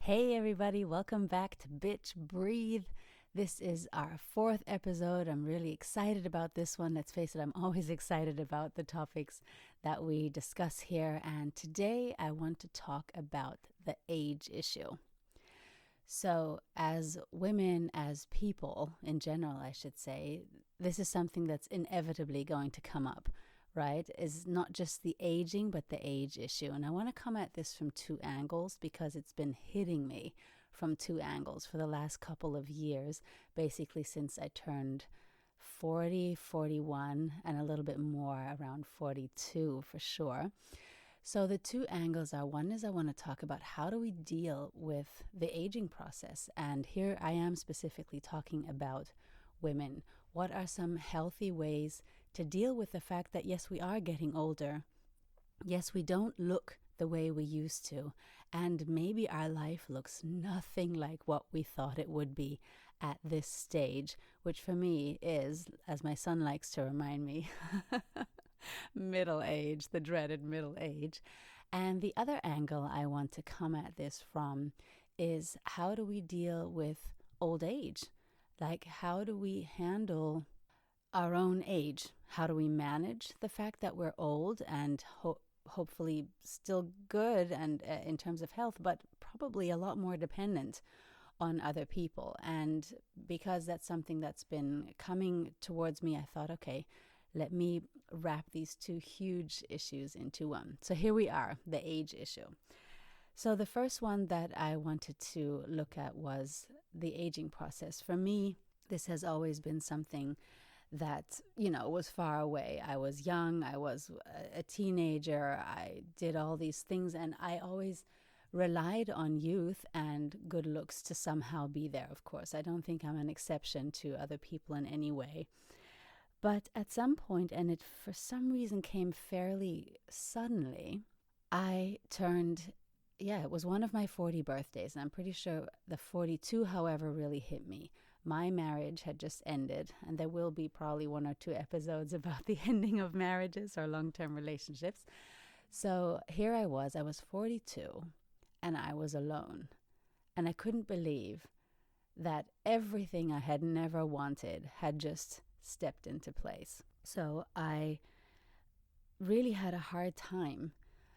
Hey everybody, welcome back to Bitch Breathe. This is our fourth episode. I'm really excited about this one. Let's face it, I'm always excited about the topics that we discuss here. And today I want to talk about the age issue. So, as women, as people in general, I should say, this is something that's inevitably going to come up, right? Is not just the aging, but the age issue. And I want to come at this from two angles because it's been hitting me from two angles for the last couple of years, basically since I turned 40, 41, and a little bit more around 42 for sure. So the two angles are, one is I want to talk about how do we deal with the aging process. And here I am specifically talking about women. What are some healthy ways to deal with the fact that, yes, we are getting older. Yes, we don't look the way we used to. And maybe our life looks nothing like what we thought it would be at this stage, which for me is, as my son likes to remind me, middle age, the dreaded middle age. And the other angle I want to come at this from is how do we deal with old age? Like, how do we handle our own age? How do we manage the fact that we're old and hopefully still good and in terms of health, but probably a lot more dependent on other people? And because that's something that's been coming towards me, I thought, okay, let me wrap these two huge issues into one. So here we are, the age issue. So the first one that I wanted to look at was the aging process. For me, this has always been something that, was far away. I was young, I was a teenager, I did all these things, and I always relied on youth and good looks to somehow be there, of course. I don't think I'm an exception to other people in any way. But at some point, and it for some reason came fairly suddenly, I turned, it was one of my 40 birthdays. And I'm pretty sure the 42, however, really hit me. My marriage had just ended, and there will be probably one or two episodes about the ending of marriages or long-term relationships. So here I was 42, and I was alone. And I couldn't believe that everything I had never wanted had just stepped into place. So I really had a hard time,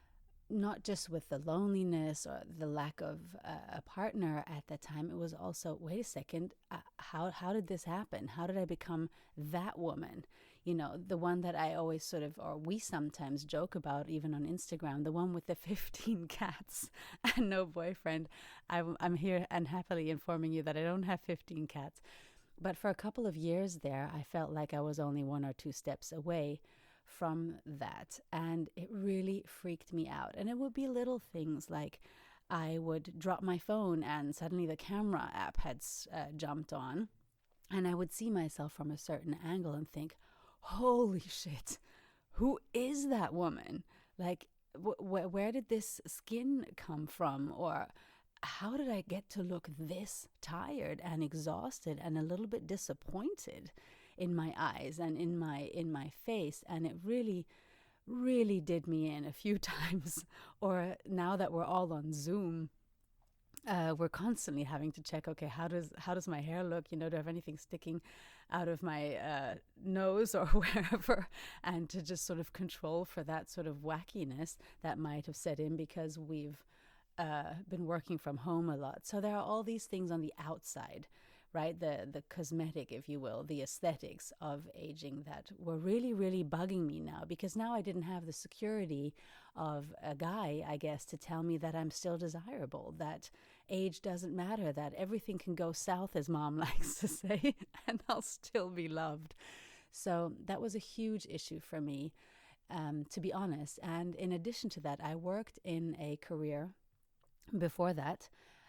not just with the loneliness or the lack of a partner at that time. It was also, wait a second, how did this happen? How did I become that woman? The one that I always or we sometimes joke about, even on Instagram, the one with the 15 cats and no boyfriend. I'm here and happily informing you that I don't have 15 cats. But for a couple of years there, I felt like I was only one or two steps away from that. And it really freaked me out. And it would be little things like I would drop my phone and suddenly the camera app had jumped on. And I would see myself from a certain angle and think, holy shit, who is that woman? Like, where did this skin come from? Or how did I get to look this tired and exhausted and a little bit disappointed in my eyes and in my face? And it really, really did me in a few times. Or now that we're all on Zoom, we're constantly having to check, okay, how does my hair look? Do I have anything sticking out of my nose or wherever? And to just sort of control for that sort of wackiness that might have set in because we've been working from home a lot. So there are all these things on the outside, right? The cosmetic, if you will, the aesthetics of aging that were really, really bugging me now, because now I didn't have the security of a guy, I guess, to tell me that I'm still desirable, that age doesn't matter, that everything can go south, as mom likes to say, and I'll still be loved. So that was a huge issue for me, to be honest. And in addition to that, I worked in a career before that.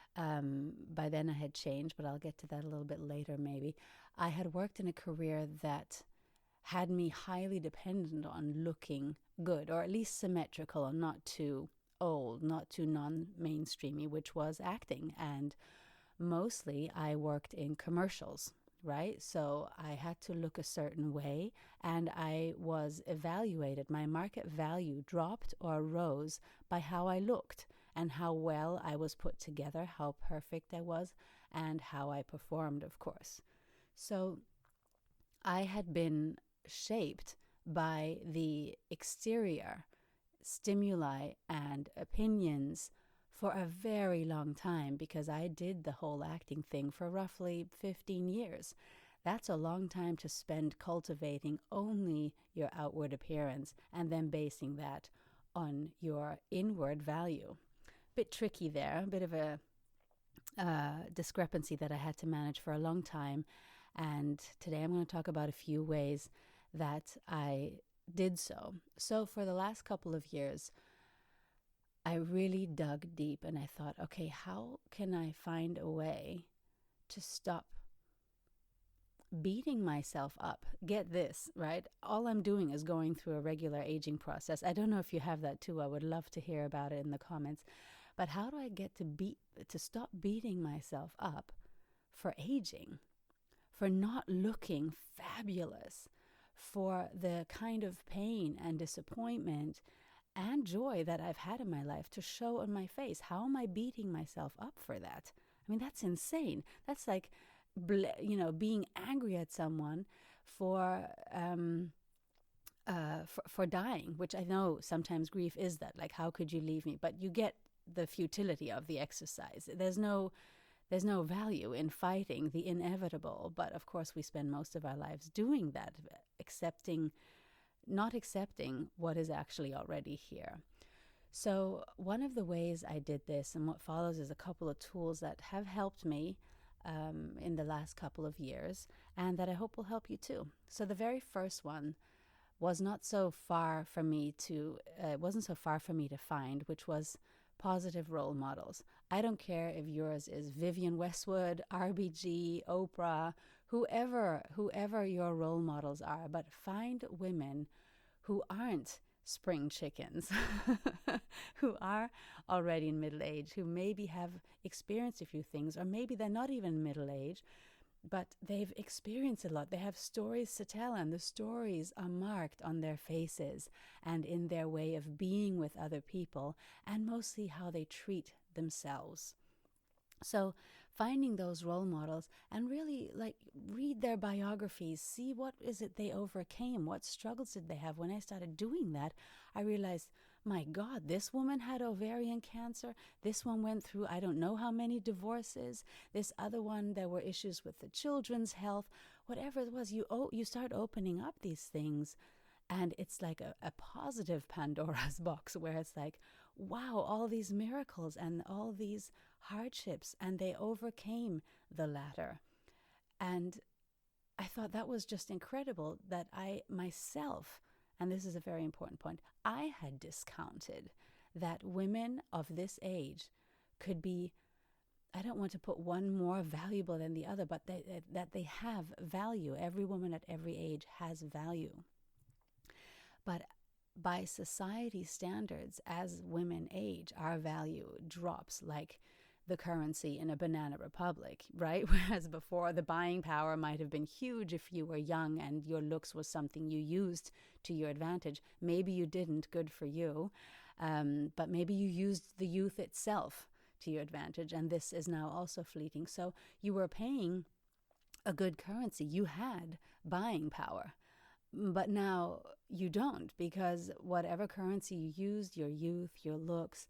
By then I had changed, but I'll get to that a little bit later maybe. I had worked in a career that had me highly dependent on looking good, or at least symmetrical and not too old, not too non-mainstreamy, which was acting. And mostly I worked in commercials, right? So I had to look a certain way, and I was evaluated. My market value dropped or rose by how I looked. and how well I was put together, how perfect I was, and how I performed, of course. So I had been shaped by the exterior stimuli and opinions for a very long time, because I did the whole acting thing for roughly 15 years. That's a long time to spend cultivating only your outward appearance and then basing that on your inward value. Bit tricky there, a bit of a discrepancy that I had to manage for a long time. And today I'm going to talk about a few ways that I did so. So for the last couple of years, I really dug deep and I thought, okay, how can I find a way to stop beating myself up? Get this, right? All I'm doing is going through a regular aging process. I don't know if you have that too. I would love to hear about it in the comments. But how do I get to stop beating myself up for aging, for not looking fabulous, for the kind of pain and disappointment and joy that I've had in my life to show on my face? How am I beating myself up for that? I mean, that's insane. That's like, being angry at someone for dying, which I know sometimes grief is that. Like, how could you leave me? But you get the futility of the exercise. There's no value in fighting the inevitable. But of course, we spend most of our lives doing that, not accepting what is actually already here. So one of the ways I did this, and what follows, is a couple of tools that have helped me in the last couple of years, and that I hope will help you too. So the very first one wasn't so far for me to find, which was positive role models. I don't care if yours is Vivienne Westwood, RBG, Oprah, whoever your role models are, but find women who aren't spring chickens, who are already in middle age, who maybe have experienced a few things, or maybe they're not even middle age, but they've experienced a lot. They have stories to tell, and the stories are marked on their faces and in their way of being with other people, and mostly how they treat themselves. So finding those role models and really read their biographies, see what is it they overcame, what struggles did they have. When I started doing that, I realized, my God, this woman had ovarian cancer. This one went through I don't know how many divorces. This other one, there were issues with the children's health. Whatever it was, you start opening up these things, and it's like a positive Pandora's box, where it's like, wow, all these miracles and all these hardships, and they overcame the latter. And I thought that was just incredible, that I myself, and this is a very important point, I had discounted that women of this age could be, I don't want to put one more valuable than the other, but that they have value. Every woman at every age has value. But by society standards, as women age, our value drops like the currency in a banana republic, right? Whereas before, the buying power might have been huge if you were young and your looks was something you used to your advantage. Maybe you didn't, good for you. But maybe you used the youth itself to your advantage, and this is now also fleeting. So you were paying a good currency. You had buying power. But now you don't, because whatever currency you used, your youth, your looks,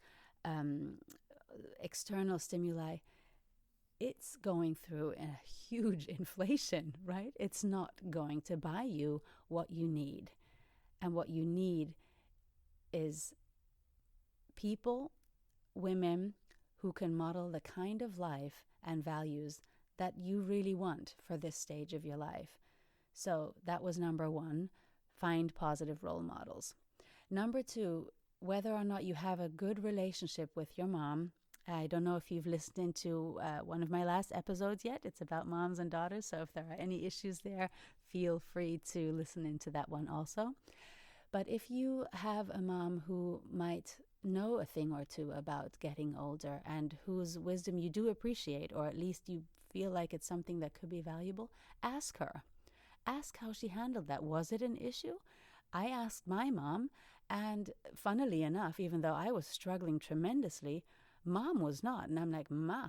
external stimuli, it's going through a huge inflation, right? It's not going to buy you what you need. And what you need is people, women, who can model the kind of life and values that you really want for this stage of your life. So that was number one, find positive role models. Number two, whether or not you have a good relationship with your mom. I don't know if you've listened to one of my last episodes yet. It's about moms and daughters. So if there are any issues there, feel free to listen into that one also. But if you have a mom who might know a thing or two about getting older and whose wisdom you do appreciate, or at least you feel like it's something that could be valuable, ask her. Ask how she handled that. Was it an issue? I asked my mom, And funnily enough, even though I was struggling tremendously, Mom was not. And I'm like, Ma,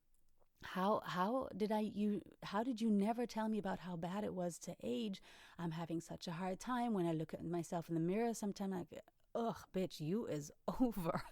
how did you never tell me about how bad it was to age? I'm having such a hard time when I look at myself in the mirror. Sometimes I go, ugh, bitch, you is over.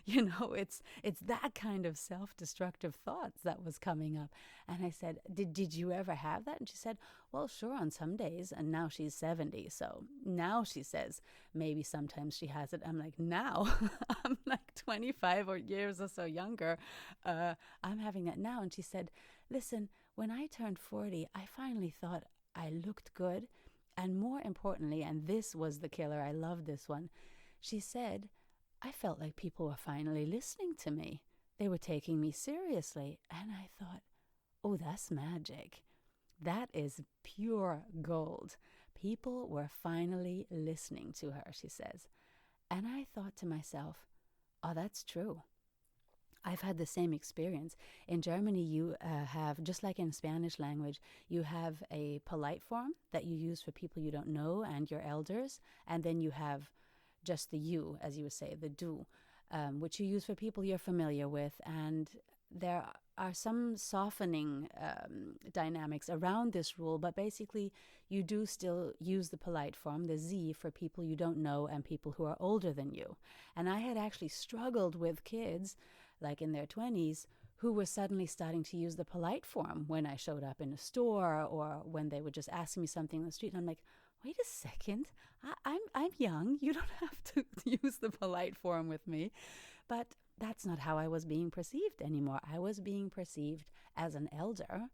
It's that kind of self-destructive thoughts that was coming up. And I said, did you ever have that? And she said, well, sure, on some days. And now she's 70. So now she says, maybe sometimes she has it. I'm like, now I'm like 25 or years or so younger. I'm having that now. And she said, listen, when I turned 40, I finally thought I looked good. And more importantly, and this was the killer, I love this one. She said, I felt like people were finally listening to me. They were taking me seriously. And I thought, oh, that's magic. That is pure gold. People were finally listening to her, she says. And I thought to myself, oh, that's true. I've had the same experience. In Germany, you have, just like in Spanish language, you have a polite form that you use for people you don't know and your elders. And then you have just the you, as you would say, the du, which you use for people you're familiar with. And there are some softening dynamics around this rule, but basically you do still use the polite form, the Sie, for people you don't know and people who are older than you. And I had actually struggled with kids, like in their 20s, who were suddenly starting to use the polite form when I showed up in a store or when they would just ask me something on the street. And I'm like, wait a second, I'm young. You don't have to use the polite form with me. But that's not how I was being perceived anymore. I was being perceived as an elder.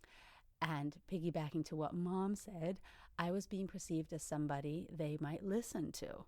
And piggybacking to what Mom said, I was being perceived as somebody they might listen to.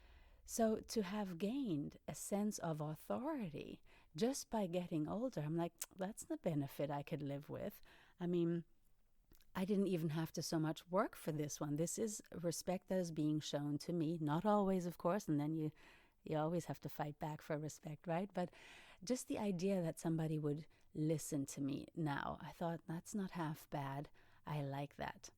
So to have gained a sense of authority just by getting older, I'm like, that's the benefit I could live with. I mean, I didn't even have to so much work for this one. This is respect that is being shown to me. Not always, of course, and then you always have to fight back for respect, right? But just the idea that somebody would listen to me now, I thought, that's not half bad. I like that.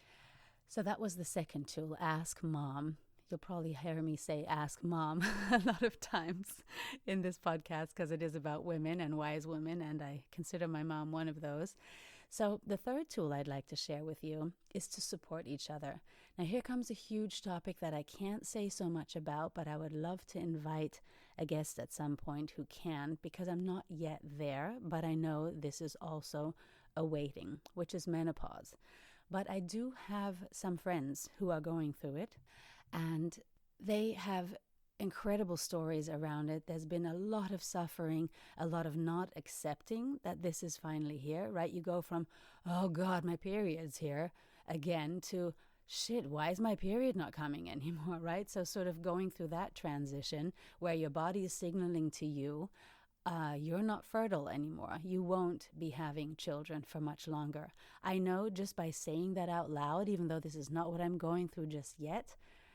So that was the second tool, ask Mom. You'll probably hear me say ask Mom a lot of times in this podcast because it is about women and wise women, and I consider my mom one of those. So the third tool I'd like to share with you is to support each other. Now here comes a huge topic that I can't say so much about, but I would love to invite a guest at some point who can, because I'm not yet there, but I know this is also awaiting, which is menopause. But I do have some friends who are going through it, and they have incredible stories around it. There's been a lot of suffering, a lot of not accepting that this is finally here, right? You go from, oh God, my period's here again, to shit, why is my period not coming anymore, right? So sort of going through that transition where your body is signaling to you, you're not fertile anymore. You won't be having children for much longer. I know just by saying that out loud, even though this is not what I'm going through just yet,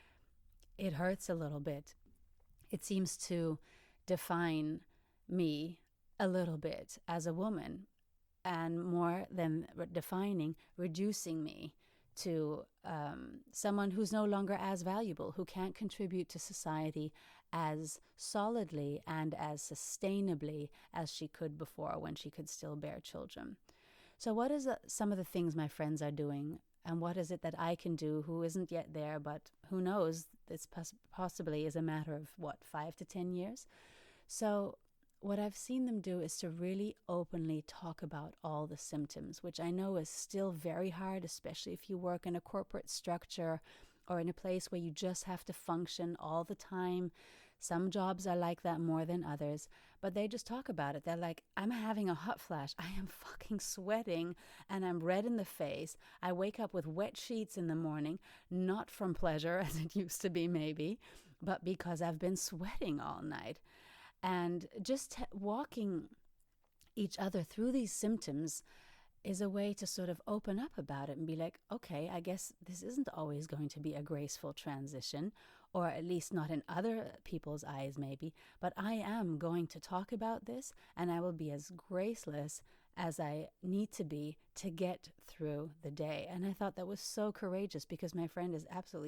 it hurts a little bit. It seems to define me a little bit as a woman, and more than defining, reducing me to someone who's no longer as valuable, who can't contribute to society as solidly and as sustainably as she could before, when she could still bear children. So what is some of the things my friends are doing, and what is it that I can do who isn't yet there, but who knows, this possibly is a matter of, 5 to 10 years? So what I've seen them do is to really openly talk about all the symptoms, which I know is still very hard, especially if you work in a corporate structure or in a place where you just have to function all the time. Some jobs are like that more than others, but they just talk about it. They're like, I'm having a hot flash. I am fucking sweating and I'm red in the face. I wake up with wet sheets in the morning, not from pleasure as it used to be maybe, but because I've been sweating all night. And just walking each other through these symptoms is a way to sort of open up about it and be like, okay, I guess this isn't always going to be a graceful transition, or at least not in other people's eyes maybe, but I am going to talk about this, and I will be as graceless as I need to be to get through the day. And I thought that was so courageous, because my friend is absolutely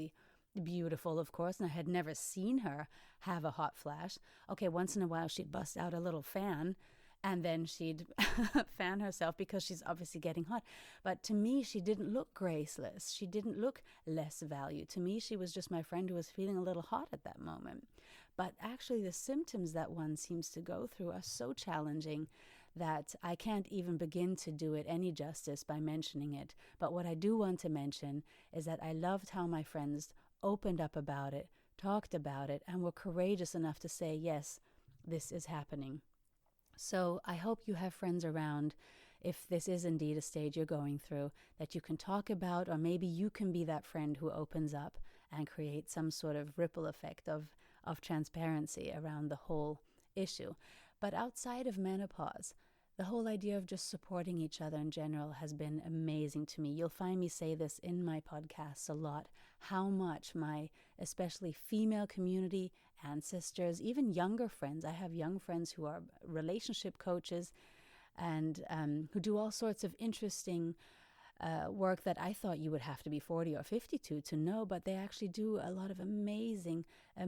beautiful, of course, and I had never seen her have a hot flash. Okay, once in a while she'd bust out a little fan and then she'd fan herself because she's obviously getting hot. But to me, she didn't look graceless. She didn't look less value. To me, she was just my friend who was feeling a little hot at that moment. But actually, the symptoms that one seems to go through are so challenging that I can't even begin to do it any justice by mentioning it. But what I do want to mention is that I loved how my friends opened up about it, talked about it, and were courageous enough to say, yes, this is happening. So I hope you have friends around, if this is indeed a stage you're going through, that you can talk about, or maybe you can be that friend who opens up and creates some sort of ripple effect of transparency around the whole issue. But outside of menopause, the whole idea of just supporting each other in general has been amazing to me. You'll find me say this in my podcasts a lot, how much my especially female community, ancestors, even younger friends. I have young friends who are relationship coaches and who do all sorts of interesting work that I thought you would have to be 40 or 52 to know, but they actually do a lot of amazing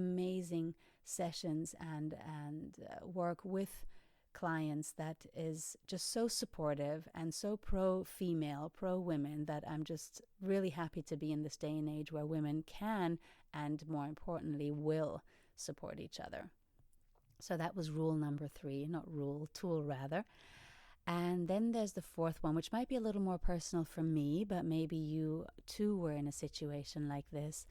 sessions and work with clients that is just so supportive and so pro-female, pro-women, that I'm just really happy to be in this day and age where women can, and more importantly, will support each other. So that was rule number 3, tool rather. And then there's the 4th one, which might be a little more personal for me, but maybe you too were in a situation like this.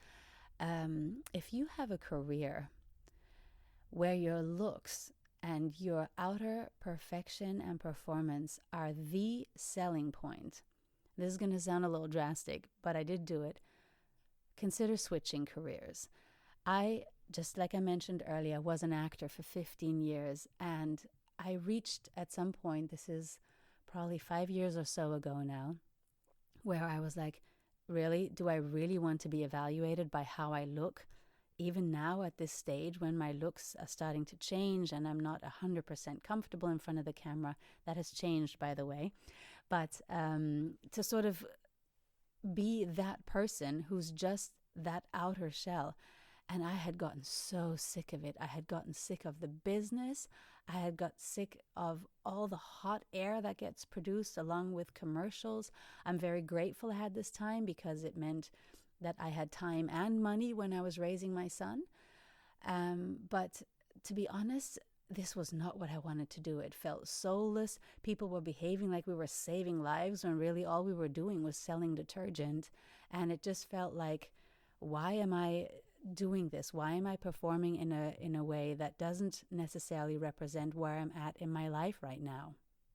If you have a career where your looks and your outer perfection and performance are the selling point, this is going to sound a little drastic, but I did do it, consider switching careers. Just like I mentioned earlier, was an actor for 15 years, and I reached at some point, this is probably 5 years or so ago now, where I was like, really? Do I really want to be evaluated by how I look? Even now at this stage when my looks are starting to change and I'm not 100% comfortable in front of the camera. That has changed, by the way. But to sort of be that person who's just that outer shell. And I had gotten so sick of it. I had gotten sick of the business. I had got sick of all the hot air that gets produced along with commercials. I'm very grateful I had this time because it meant that I had time and money when I was raising my son. But to be honest, this was not what I wanted to do. It felt soulless. People were behaving like we were saving lives when really all we were doing was selling detergent. And it just felt like, why am I doing this? Why am I performing in a way that doesn't necessarily represent where I'm at in my life right now?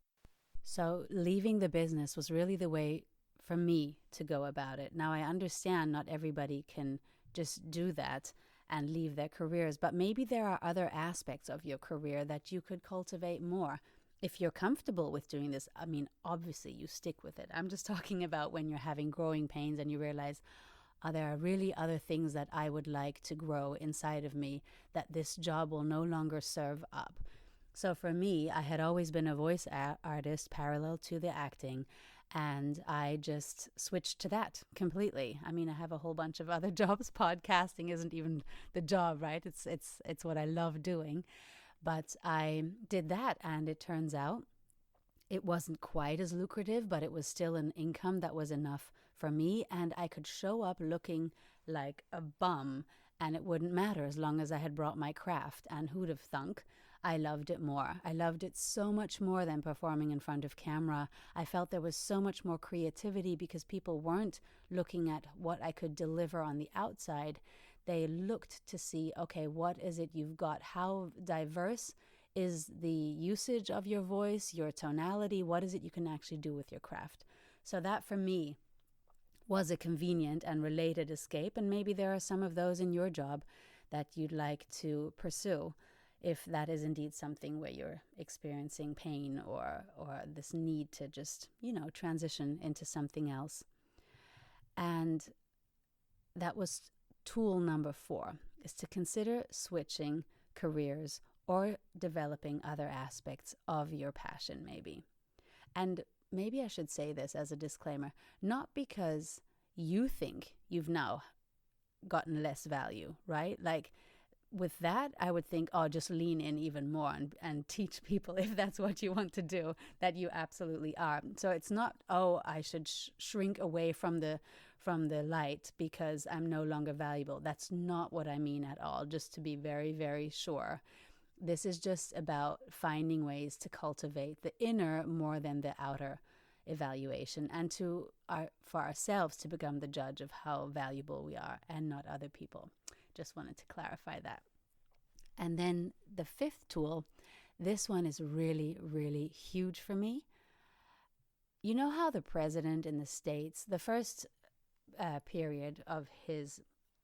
So leaving the business was really the way for me to go about it. Now I understand not everybody can just do that and leave their careers, but maybe there are other aspects of your career that you could cultivate more. If you're comfortable with doing this, I mean, obviously you stick with it. I'm just talking about when you're having growing pains and you realize, there are really other things that I would like to grow inside of me that this job will no longer serve up. So for me, I had always been a voice artist parallel to the acting, and I just switched to that completely. I mean, I have a whole bunch of other jobs. Podcasting isn't even the job, right? It's what I love doing. But I did that, and it turns out it wasn't quite as lucrative, but it was still an income that was enough for me, and I could show up looking like a bum, and it wouldn't matter as long as I had brought my craft. And who'd have thunk? I loved it more. I loved it so much more than performing in front of camera. I felt there was so much more creativity because people weren't looking at what I could deliver on the outside. They looked to see, okay, what is it you've got? How diverse is the usage of your voice, your tonality? What is it you can actually do with your craft? So that for me was a convenient and related escape, and maybe there are some of those in your job that you'd like to pursue, if that is indeed something where you're experiencing pain or this need to just, transition into something else. And that was tool number 4, is to consider switching careers or developing other aspects of your passion maybe. And maybe I should say this as a disclaimer, not because you think you've now gotten less value, right? Like with that, I would think, oh, just lean in even more and teach people, if that's what you want to do, that you absolutely are. So it's not, oh, I should shrink away from the light because I'm no longer valuable. That's not what I mean at all, just to be very, very sure. This is just about finding ways to cultivate the inner more than the outer evaluation, and for ourselves to become the judge of how valuable we are and not other people. Just wanted to clarify that. And then the fifth tool, this one is really, really huge for me. You know how the president in the States, the first period of his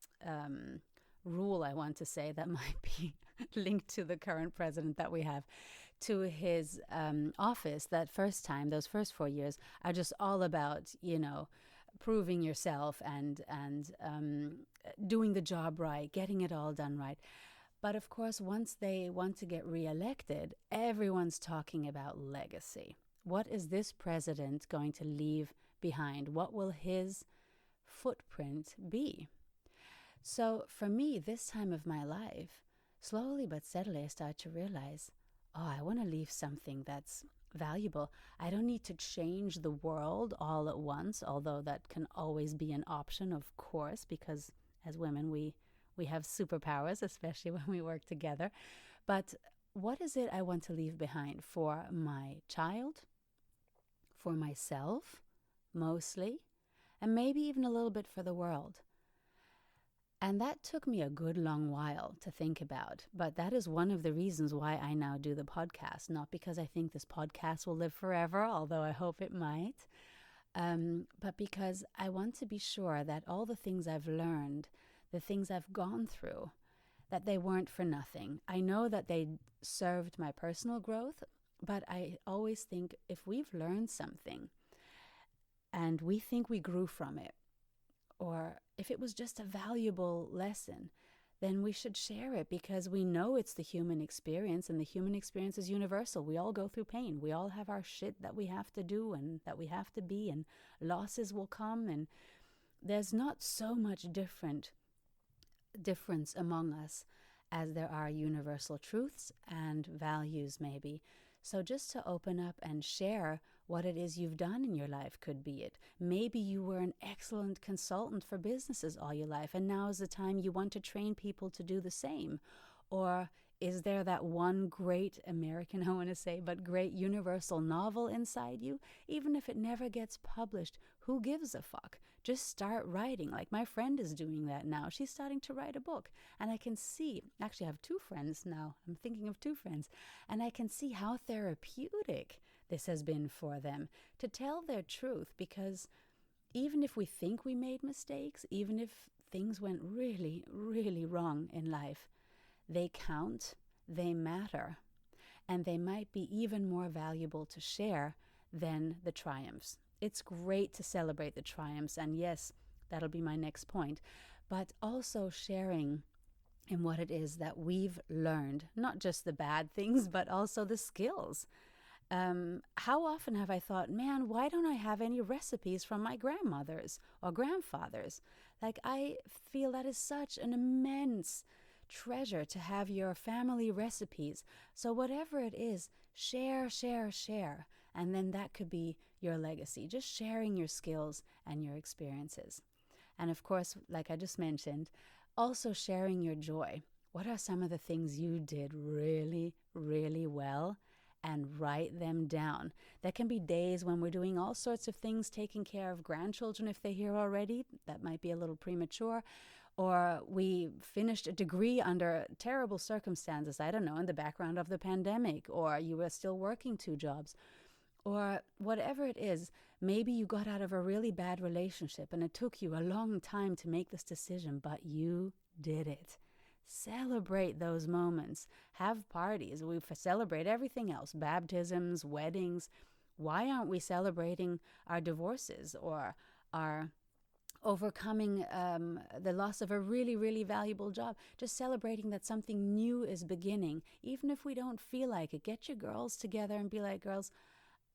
rule, I want to say, that might be linked to the current president that we have, to his office, that first time, those first 4 years, are just all about, proving yourself and doing the job right, getting it all done right. But of course, once they want to get reelected, everyone's talking about legacy. What is this president going to leave behind? What will his footprint be? So for me, this time of my life, slowly but steadily, I start to realize, oh, I want to leave something that's valuable. I don't need to change the world all at once, although that can always be an option, of course, because as women, we have superpowers, especially when we work together. But what is it I want to leave behind for my child, for myself, mostly, and maybe even a little bit for the world? And that took me a good long while to think about. But that is one of the reasons why I now do the podcast. Not because I think this podcast will live forever, although I hope it might, but because I want to be sure that all the things I've learned, the things I've gone through, that they weren't for nothing. I know that they served my personal growth, but I always think if we've learned something and we think we grew from it, or if it was just a valuable lesson, then we should share it, because we know it's the human experience, and the human experience is universal. We all go through pain. We all have our shit that we have to do and that we have to be, and losses will come, and there's not so much difference among us as there are universal truths and values, maybe. So just to open up and share what it is you've done in your life could be it. Maybe you were an excellent consultant for businesses all your life, and now is the time you want to train people to do the same. Or is there that one great American, I want to say, but great universal novel inside you? Even if it never gets published, who gives a fuck? Just start writing. Like my friend is doing that now. She's starting to write a book. And I can see, actually I have two friends now. I'm thinking of two friends. And I can see how therapeutic this has been for them to tell their truth. Because even if we think we made mistakes, even if things went really, really wrong in life, they count, they matter, and they might be even more valuable to share than the triumphs. It's great to celebrate the triumphs, and yes, that'll be my next point, but also sharing in what it is that we've learned, not just the bad things, but also the skills. How often have I thought, man, why don't I have any recipes from my grandmothers or grandfathers? Like, I feel that is such an immense treasure to have your family recipes. So whatever it is, share, and then that could be your legacy, just sharing your skills and your experiences. And of course, like I just mentioned, also sharing your joy. What are some of the things you did really, really well? And write them down. There can be days when we're doing all sorts of things, taking care of grandchildren if they're here already. That might be a little premature. Or we finished a degree under terrible circumstances, I don't know, in the background of the pandemic, or you were still working 2 jobs, or whatever it is. Maybe you got out of a really bad relationship and it took you a long time to make this decision, but you did it. Celebrate those moments. Have parties. We celebrate everything else, baptisms, weddings. Why aren't we celebrating our divorces or our overcoming the loss of a really, really valuable job? Just celebrating that something new is beginning, even if we don't feel like it. Get your girls together and be like, girls,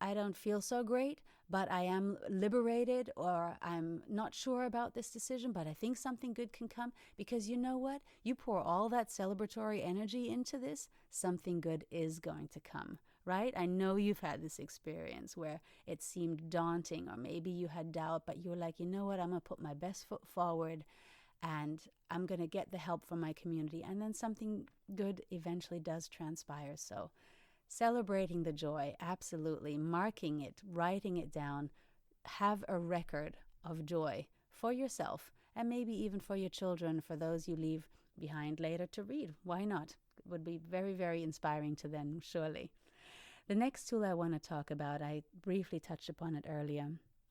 I don't feel so great, but I am liberated, or I'm not sure about this decision, but I think something good can come. Because you know what? You pour all that celebratory energy into this, something good is going to come, right? I know you've had this experience where it seemed daunting, or maybe you had doubt, but you were like, you know what? I'm going to put my best foot forward, and I'm going to get the help from my community. And then something good eventually does transpire. So celebrating the joy, absolutely. Marking it, writing it down. Have a record of joy for yourself, and maybe even for your children, for those you leave behind later to read. Why not? It would be very, very inspiring to them, surely. The next tool I want to talk about, I briefly touched upon it earlier.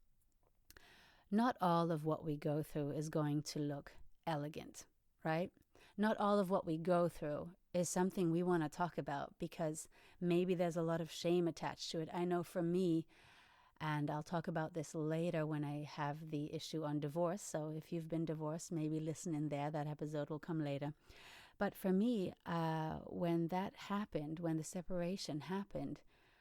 Not all of what we go through is going to look elegant, right? Not all of what we go through is something we want to talk about, because maybe there's a lot of shame attached to it. I know for me, and I'll talk about this later when I have the issue on divorce. So if you've been divorced, maybe listen in there. That episode will come later. But for me, when that happened, when the separation happened,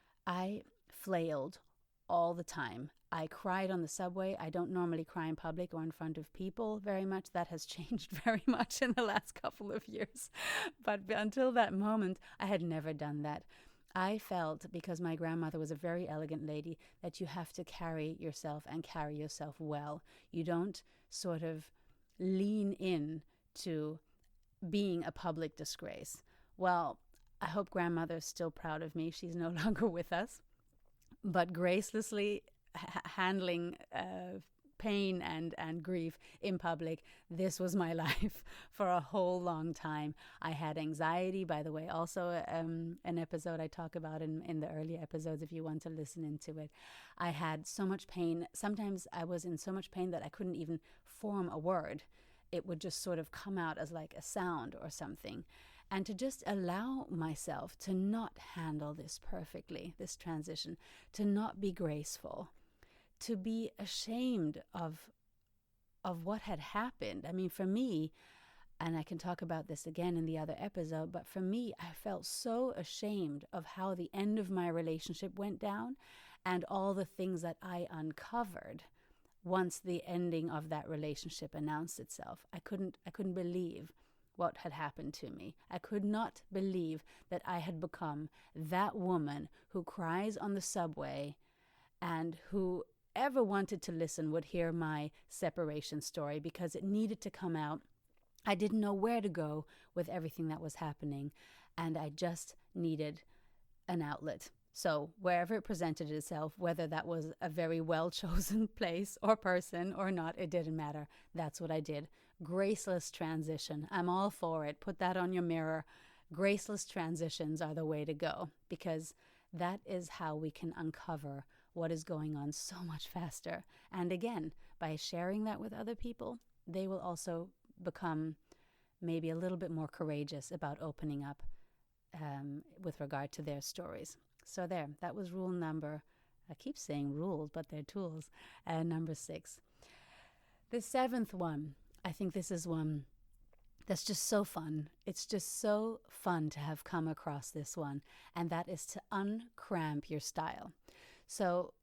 I flailed all the time. I cried on the subway. I don't normally cry in public or in front of people very much. That has changed very much in the last couple of years. But until that moment, I had never done that. I felt, because my grandmother was a very elegant lady, that you have to carry yourself and carry yourself well. You don't sort of lean in to being a public disgrace. Well, I hope grandmother's still proud of me. She's no longer with us. But gracelessly handling pain and grief in public, this was my life for a whole long time. I had anxiety, by the way, also an episode I talk about in the earlier episodes if you want to listen into it. I had so much pain. Sometimes I was in so much pain that I couldn't even form a word. It would just sort of come out as like a sound or something. And to just allow myself to not handle this perfectly, this transition, to not be graceful, to be ashamed of what had happened. I mean, for me, and I can talk about this again in the other episode, but for me, I felt so ashamed of how the end of my relationship went down and all the things that I uncovered once the ending of that relationship announced itself. I couldn't believe what had happened to me. I could not believe that I had become that woman who cries on the subway, and whoever wanted to listen would hear my separation story because it needed to come out. I didn't know where to go with everything that was happening, and I just needed an outlet. So wherever it presented itself, whether that was a very well-chosen place or person or not, it didn't matter. That's what I did. Graceless transition. I'm all for it. Put that on your mirror. Graceless transitions are the way to go, because that is how we can uncover what is going on so much faster. And again, by sharing that with other people, they will also become maybe a little bit more courageous about opening up with regard to their stories. So there, that was rule number, I keep saying rules, but they're tools, number 6. The 7th one, I think this is one that's just so fun. It's just so fun to have come across this one, and that is to uncramp your style. So,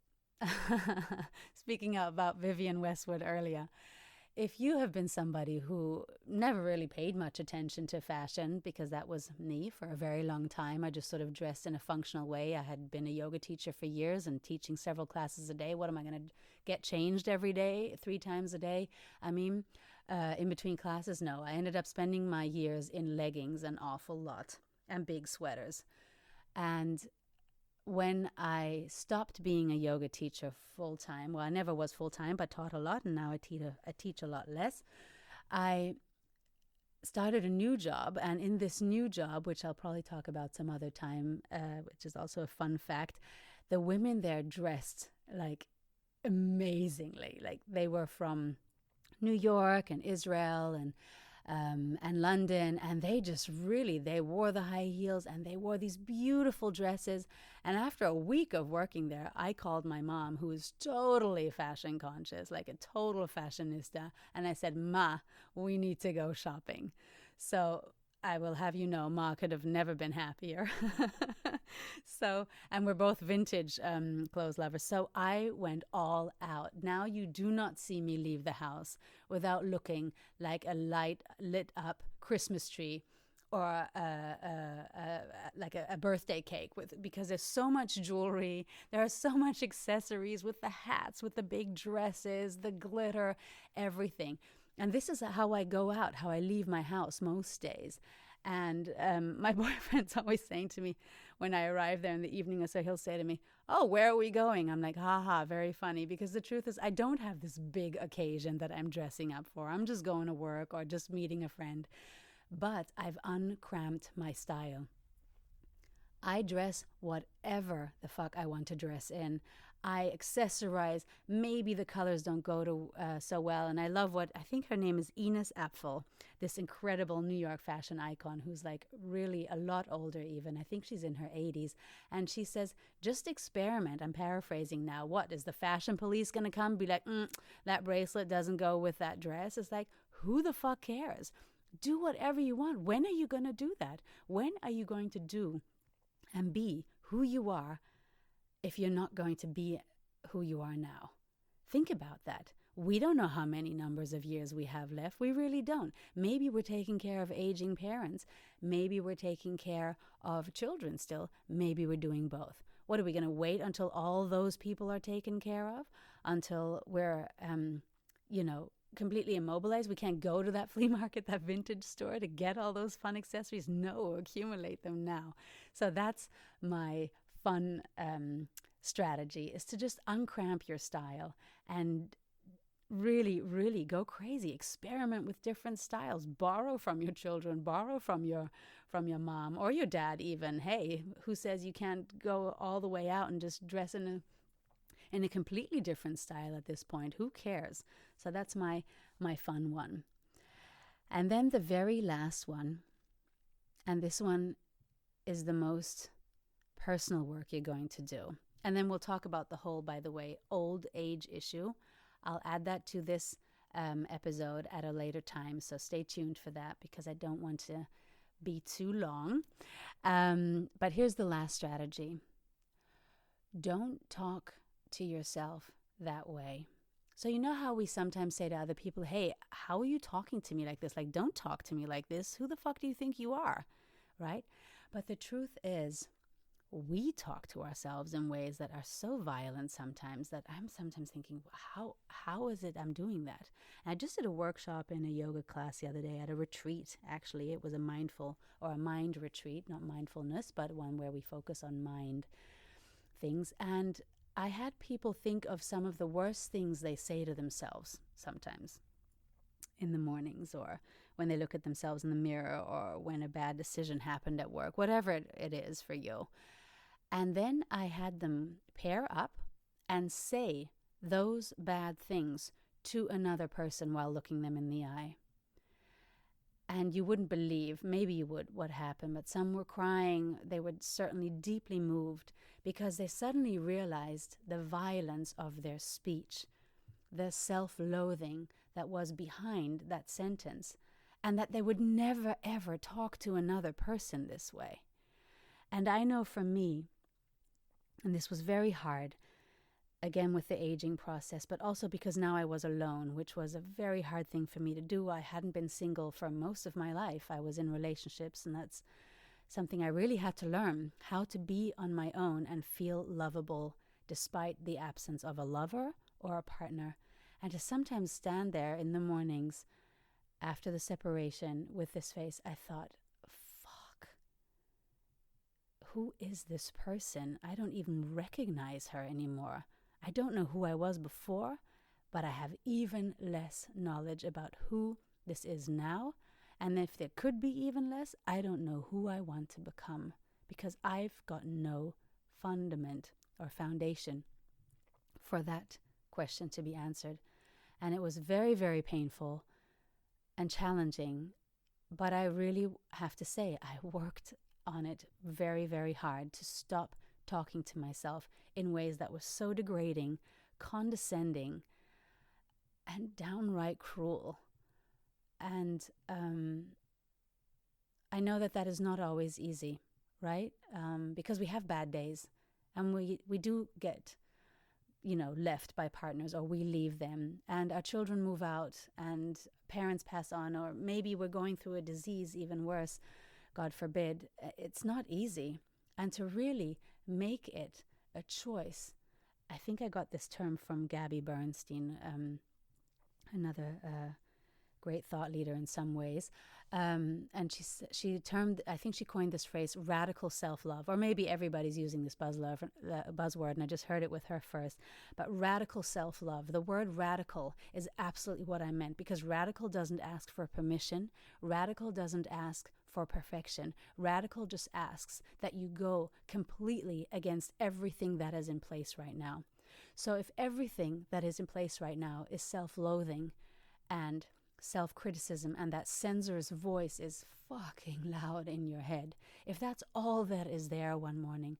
speaking about Vivienne Westwood earlier, if you have been somebody who never really paid much attention to fashion, because that was me for a very long time, I just sort of dressed in a functional way. I had been a yoga teacher for years and teaching several classes a day. What am I going to get changed every day, 3 times a day? I mean, in between classes? No, I ended up spending my years in leggings an awful lot and big sweaters. And when I stopped being a yoga teacher full-time, well, I never was full-time, but taught a lot, and now I teach a lot less, I started a new job. And in this new job, which I'll probably talk about some other time, which is also a fun fact, the women there dressed like amazingly. Like they were from New York and Israel and London, and they wore the high heels and they wore these beautiful dresses. And after a week of working there, I called my mom, who is totally fashion conscious, like a total fashionista, and I said, "Ma, we need to go shopping." So I will have you know, Ma could have never been happier. So, and we're both vintage clothes lovers. So I went all out. Now you do not see me leave the house without looking like a light lit up Christmas tree or like a birthday cake with, because there's so much jewelry, there are so much accessories with the hats, with the big dresses, the glitter, everything. And this is how I go out, how I leave my house most days. And my boyfriend's always saying to me when I arrive there in the evening, so he'll say to me, "Oh, where are we going?" I'm like, haha, very funny. Because the truth is, I don't have this big occasion that I'm dressing up for. I'm just going to work or just meeting a friend. But I've uncramped my style. I dress whatever the fuck I want to dress in. I accessorize. Maybe the colors don't go to so well. And I love what, I think her name is Ines Apfel, this incredible New York fashion icon who's like really a lot older even. I think she's in her 80s. And she says, just experiment. I'm paraphrasing now. What, is the fashion police going to come be like, that bracelet doesn't go with that dress? It's like, who the fuck cares? Do whatever you want. When are you going to do that? When are you going to do and be who you are if you're not going to be who you are now? Think about that. We don't know how many numbers of years we have left. We really don't. Maybe we're taking care of aging parents. Maybe we're taking care of children still. Maybe we're doing both. What, are we going to wait until all those people are taken care of? Until we're, completely immobilized? We can't go to that flea market, that vintage store to get all those fun accessories? No, accumulate them now. So that's my fun strategy, is to just uncramp your style and really, really go crazy. Experiment with different styles. Borrow from your children, borrow from your mom or your dad even. Hey, who says you can't go all the way out and just dress in a completely different style at this point? Who cares? So that's my fun one. And then the very last one, and this one is the most personal work you're going to do. And then we'll talk about the whole, by the way, old age issue. I'll add that to this episode at a later time, so stay tuned for that because I don't want to be too long. But here's the last strategy. Don't talk to yourself that way. So you know how we sometimes say to other people, hey, how are you talking to me like this? Like, don't talk to me like this. Who the fuck do you think you are? Right? But the truth is, we talk to ourselves in ways that are so violent sometimes that I'm sometimes thinking, how is it I'm doing that? And I just did a workshop in a yoga class the other day at a retreat. Actually, it was a mind retreat, not mindfulness, but one where we focus on mind things. And I had people think of some of the worst things they say to themselves sometimes in the mornings, or when they look at themselves in the mirror, or when a bad decision happened at work, whatever it is for you. And then I had them pair up and say those bad things to another person while looking them in the eye. And you wouldn't believe, maybe you would, what happened, but some were crying. They were certainly deeply moved because they suddenly realized the violence of their speech, the self-loathing that was behind that sentence, and that they would never, ever talk to another person this way. And I know for me, and this was very hard, again with the aging process, but also because now I was alone, which was a very hard thing for me to do. I hadn't been single for most of my life. I was in relationships, and that's something I really had to learn, how to be on my own and feel lovable despite the absence of a lover or a partner. And to sometimes stand there in the mornings after the separation with this face, I thought, fuck, who is this person? I don't even recognize her anymore. I don't know who I was before, but I have even less knowledge about who this is now. And if there could be even less, I don't know who I want to become, because I've got no fundament or foundation for that question to be answered. And it was very, very painful and challenging. But I really have to say, I worked on it very, very hard to stop talking to myself in ways that were so degrading, condescending, and downright cruel. And I know that that is not always easy right? Because we have bad days, and we do get, left by partners, or we leave them, and our children move out, and parents pass on, or maybe we're going through a disease, even worse, God forbid. It's not easy. And to really make it a choice. I think I got this term from Gabby Bernstein, another great thought leader in some ways. And she termed, I think she coined this phrase, radical self-love, or maybe everybody's using this buzzword, and I just heard it with her first. But radical self-love, the word radical is absolutely what I meant, because radical doesn't ask for permission. Radical doesn't ask for perfection. Radical just asks that you go completely against everything that is in place right now. So if everything that is in place right now is self-loathing and self-criticism, and that censor's voice is fucking loud in your head, if that's all that is there one morning,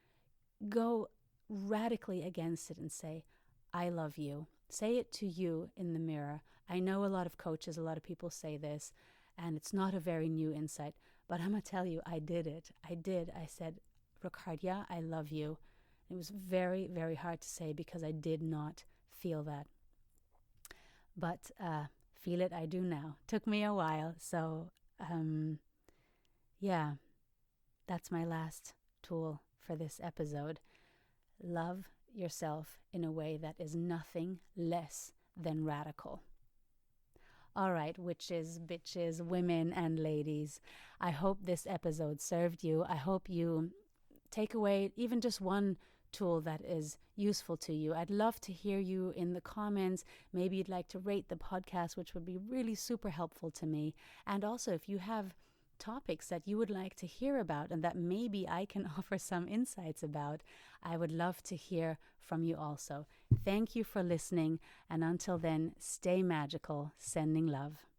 go radically against it and say, I love you. Say it to you in the mirror. I know a lot of coaches, a lot of people say this, and it's not a very new insight, but I'm going to tell you, I did it. I said, Ricardia, I love you. It was very, very hard to say, because I did not feel that. But feel it I do now. Took me a while. So, yeah, that's my last tool for this episode. Love yourself in a way that is nothing less than radical. All right, witches, bitches, women, and ladies, I hope this episode served you. I hope you take away even just one tool that is useful to you. I'd love to hear you in the comments. Maybe you'd like to rate the podcast, which would be really super helpful to me. And also, if you have topics that you would like to hear about and that maybe I can offer some insights about, I would love to hear from you also. Thank you for listening, and until then, stay magical. Sending love.